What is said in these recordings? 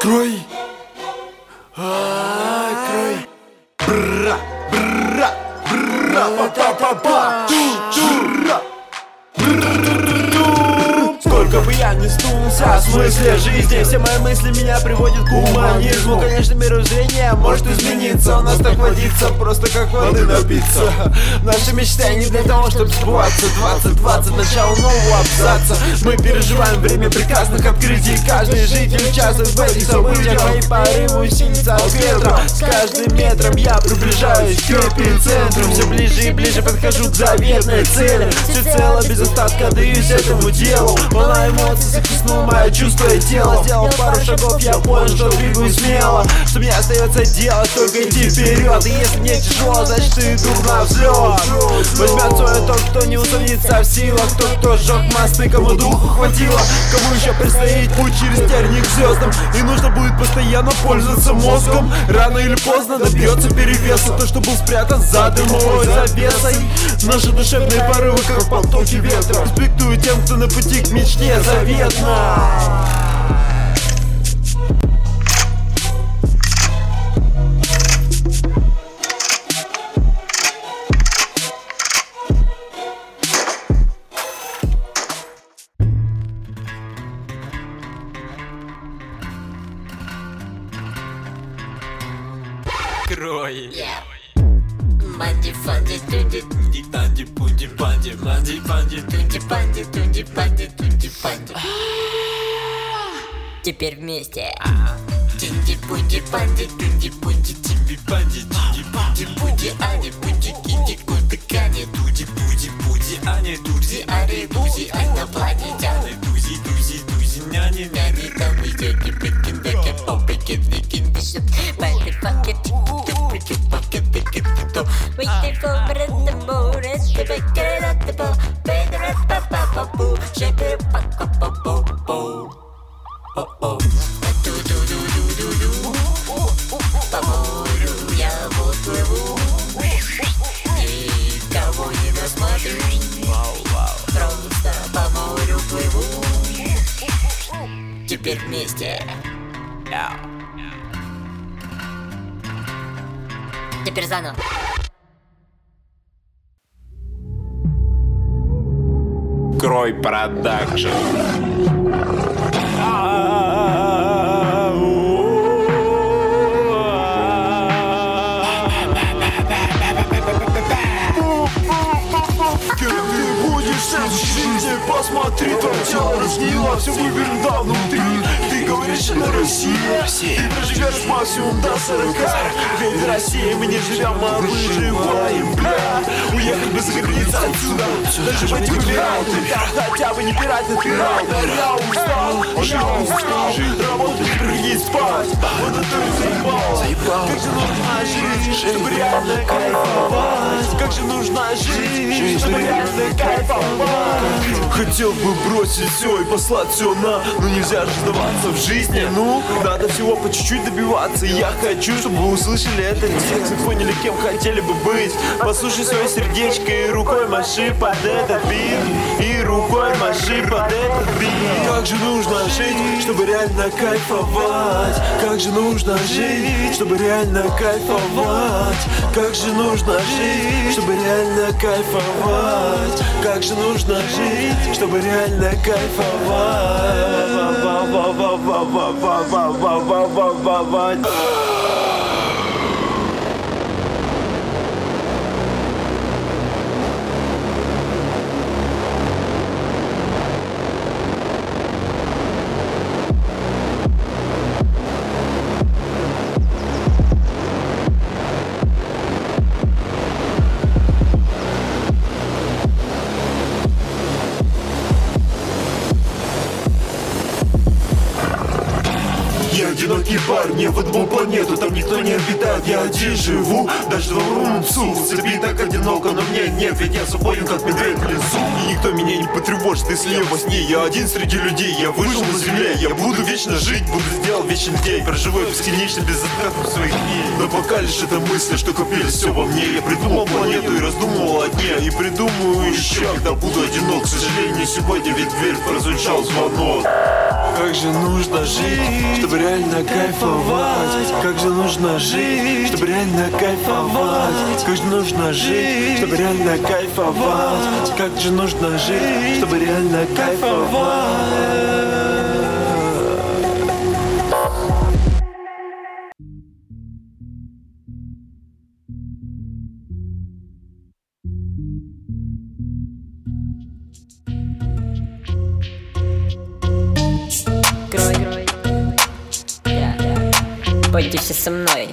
Крой. Крой. Бра, бра, бра, па-па-па-па. Сколько бы я ни снулся в смысле жизни, все мои мысли меня приводят к гуманизму. Конечно, мировоззрение может измениться, у нас так водится, просто как воды напиться. Наши мечты не для того, чтобы сбываться. 2020, начало нового абзаца. Мы переживаем время прекрасных открытий. Каждый житель участвует в этих событиях. Мои порывы усилятся от ветра. С каждым метром я приближаюсь к эпицентру. Все ближе и ближе подхожу к заветной цели. Всецело без остатка отдаюсь этому делу. Волна эмоций захлестнула мое чувство и тело. Сделал пару шагов, я понял, что двигаюсь смело. Что мне остается делать, только идти вперед. И если мне тяжело, значит иду на взлет. Возьмет свое тот, кто не усомнится в силах. Тот, кто сжег мосты, кому духу хватило. Кому еще предстоит путь через терник к звездам. И нужно будет постоянно пользоваться мозгом. Рано или поздно добьется перевеса то, что был спрятан за дымовой завесой. Наши душевные порывы, как потоки ветра. Респектую тем, кто на пути к мечте заветно. Крой. Банди, фанди, тунди, тунди, банди, пунди, банди, банди, банди, тунди, банди, тунди, банди, тунди, банди. Теперь вместе. Тинди, пунди, банди, тунди, пунди, тимби, банди, тинди, банди, пунди, ани, пунди, кинди, кунди, кани, туди, пуди, пуди, ани, туди, ари, тузи, инопланетяне, тузи, тузи, тузи, няни, няни, там идет, пикин, бекин, попикин, викин, бишоп, банди, факет, waiting for the moon, to make it at the ball, pay the red papa, shape it up, oh. По морю я вот плыву, никого не досмотрю, просто по морю плыву. Теперь вместе. Теперь заново. Крой продакшн. Посмотри, твое тело разгнило, все вывернуто внутри. Ты говоришь, это Россия. Ты живешь максимум до 40. Ведь в России мы не живем, а выживаем, бля. Уехать бы за границу отсюда, даже пойти умирать. Там хотя бы не пирать на пират. Я устал, работать, приходить спать. Вот это и заебал. Как же нужно жить, чтобы реально кайфовать. Как же нужно жить, чтобы реально кайфовать. Хотел бы бросить все и послать все на, но нельзя же сдаваться в жизни. Ну, надо всего по чуть-чуть добиваться. И я хочу, чтобы вы услышали это текст и поняли, кем хотели бы быть. Послушай свое сердечко и рукой маши под этот бит. И рукой маши под этот бит. Как же нужно жить, чтобы реально кайфовать. Как же нужно жить, чтобы реально кайфовать. Как же нужно жить, чтобы реально кайфовать. Как же нужно жить, чтобы реально кайфовать. Я одинокий парень, я выдумал планету, там никто не обитает, я один живу. Даже двором псу, в цепи так одиноко, но мне нет, ведь я свободен, как медведь в лесу. И никто меня не потревожит, если я во сне, я один среди людей. Я выжил на земле, я буду вечно жить, буду сделал вечный день. Проживаю бесконечно без отказов своих дней. Но пока лишь это мысли, что копились все во мне. Я придумал планету и раздумывал о дне. И придумаю еще, когда буду одинок. К сожалению, сегодня ведь в дверь прозвучал звонок. Как же нужно жить, чтобы реально кайфовать. Как же нужно жить, чтобы реально кайфовать. Как же нужно жить, чтобы реально кайфовать. Как же нужно жить, чтобы реально кайфовать. Пойди все со мной.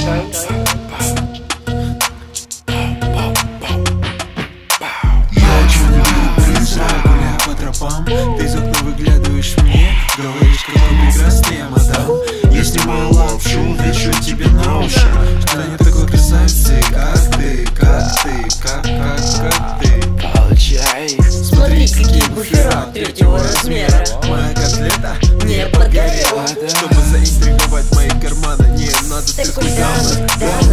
Я очень люблю призрак, гуляя по тропам. Ты из окна выглядываешь мне, говоришь, какой прекрасный я, мадам. Я снимаю лапшу, вешу тебе на уши, что нет такой красавицы, как ты, как ты. Получай. Смотри, какие буфера третьего размера. Моя котлета не подгорела. Чтобы заинтриговать мои карманы, не надо такой дамы.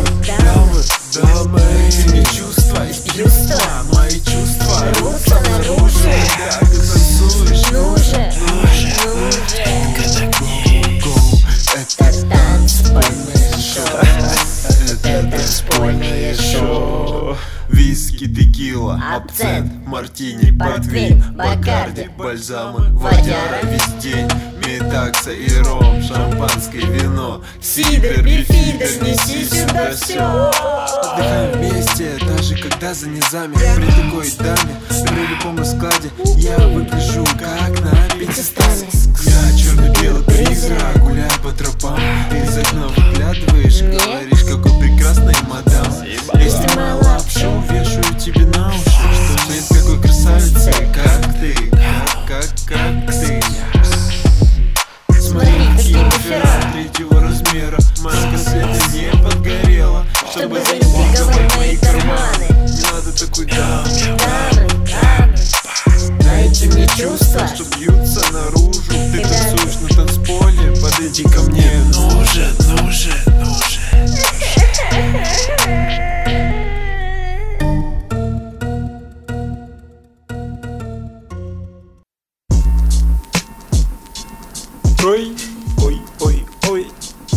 Ты не чувства, мои чувства рвутся наружу. Как ты танцуешь, это танцпольное шоу. Виски, текила, абсент, мартини, портвейн, бакарди, бальзамы, водяра весь день. Метакса и ром, шампанское вино, сидр, бифидер, неси сюда все. Отдыхаем вместе, даже когда за низами. При такой даме, при любом раскладе я выгляжу как на пятистане. Я черно-белый призрак, гуляю по тропам. Ты из окна выглядываешь, говоришь, какой прекрасный мадам. Я снимаю лапшу, вешаю тебе на уши, что нет такой красавицы, как ты, как ты. Смотри, какие буфера третьего размера. Моя котлета не подгорела, чтобы заинтриговать мои карманы. Не надо такой дамы. Дайте мне чувства, что бьются наружу. Ты танцуешь на танцполе, подойди ко мне. Нужен. Ой.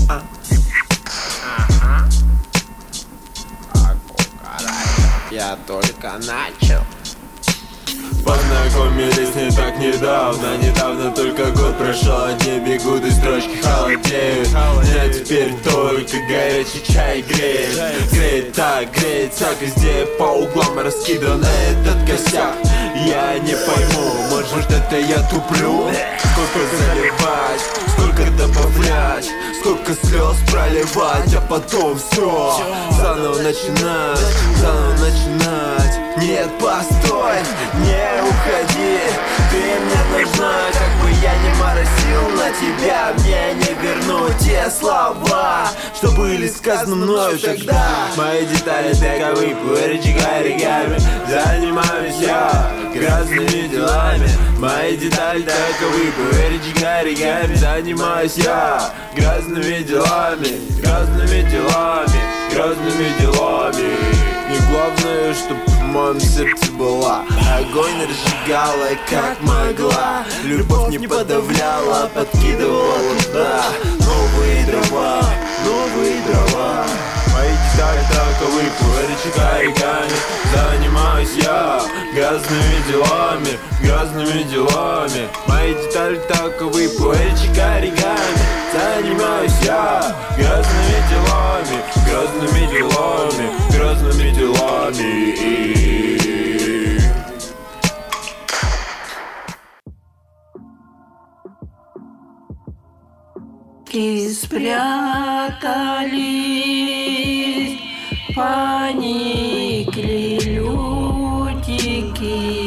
Я только начал. Познакомились не так недавно только год прошел, одни бегут и строчки холодеют. Меня теперь только горячий чай греет так, везде по углам раскидан этот косяк. Я не пойму, может это я туплю? Сколько заливать, сколько добавлять, сколько слез проливать, а потом все заново начинать. Нет, постой, не уходи, ты мне нужна. Как бы я не моросил на тебя, мне не вернуть те слова, что были сказаны мною тогда. Мои детали таковы, пуэрчик оригами. Занимаюсь я грязными делами. Мои детали таковы, пуэрчик оригами. Занимаюсь я грязными делами. И главное, чтоб в моем сердце была. Огонь разжигала, как могла. Любовь не подавляла, подкидывала туда новые дрова. Мои детали таковы, пуэрчик оригами. Занимаюсь я грязными делами. Мои детали таковы, пуэрчик оригами. Занимаюсь я грязными делами. И спрятались, поникли лютики.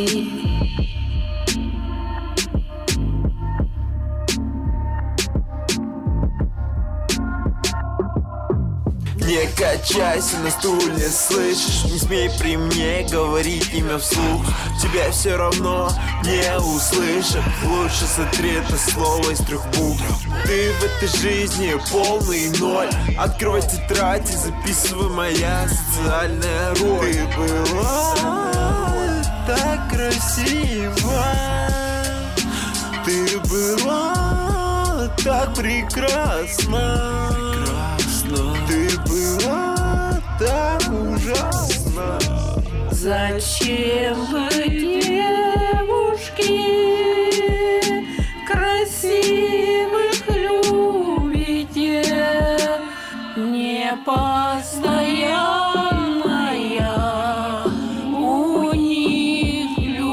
Не качайся на стуле, слышишь? Не смей при мне говорить имя вслух. Тебя все равно не услышат. Лучше сотри это слово из 3 букв. Ты в этой жизни полный ноль. Открывай тетрадь и записывай моя социальная роль. Ты была так красива. Ты была так прекрасна, ты была так ужасна. Зачем вы, девушки, красивых любите? Непостоянная у них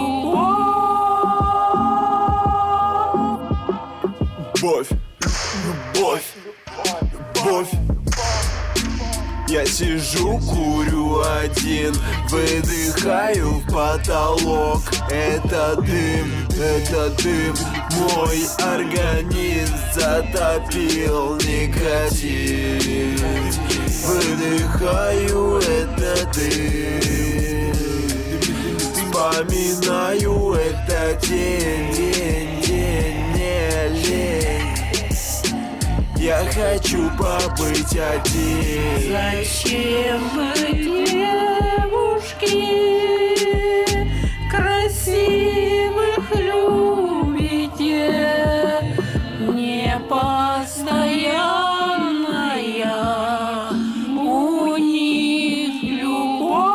любовь. Любовь, любовь. Я сижу, курю один, выдыхаю в потолок. Это дым, мой организм затопил никотин. Выдыхаю этот дым, вспоминаю этот день, не лень. Я хочу побыть один. Зачем вы, девушки, красивых любите? Непостоянная у них любовь.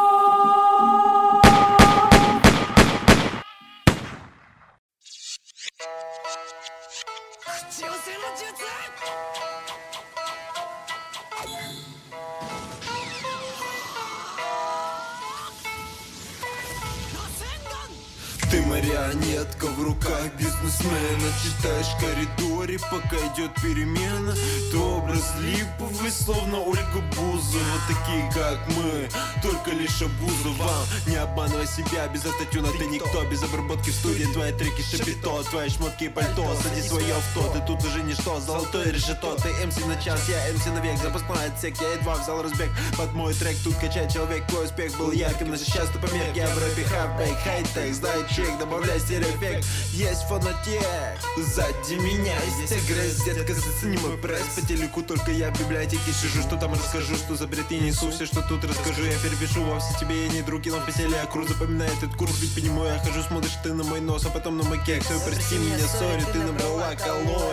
Ты марионетка в руках бизнесмена. Читаешь в коридоре, пока идет перемена. Ты образ липовый, словно Ольга Бузова. Такие как мы, только лишь обуза вам. Не обманывай себя, без автотюна ты никто. Без обработки в студии твои треки шапито. Твои шмотки и пальто, сади свое авто. Ты тут уже ничто, золотое решето. Ты МС на час, я МС навек. Запасной отсек, я едва взял разбег. Под мой трек тут качает человек. Твой успех был ярким, но сейчас ты помех. Я в рэпе хапбэк, хай-тек, знай чек, добавляй стереоэффект. Есть фонотек, сзади меня есть агресс. Детка, зацени мой пресс. По телеку только я в библиотеке сижу. Что там расскажу, что за бред я несу. Все, что тут расскажу, я перепишу. Вовсе тебе я не друг, но в постели я кру. Запоминай этот курс, ведь по нему я хожу. Смотришь ты на мой нос, а потом на мой кекс. Ой, прости меня, сори, ты набрала калорий.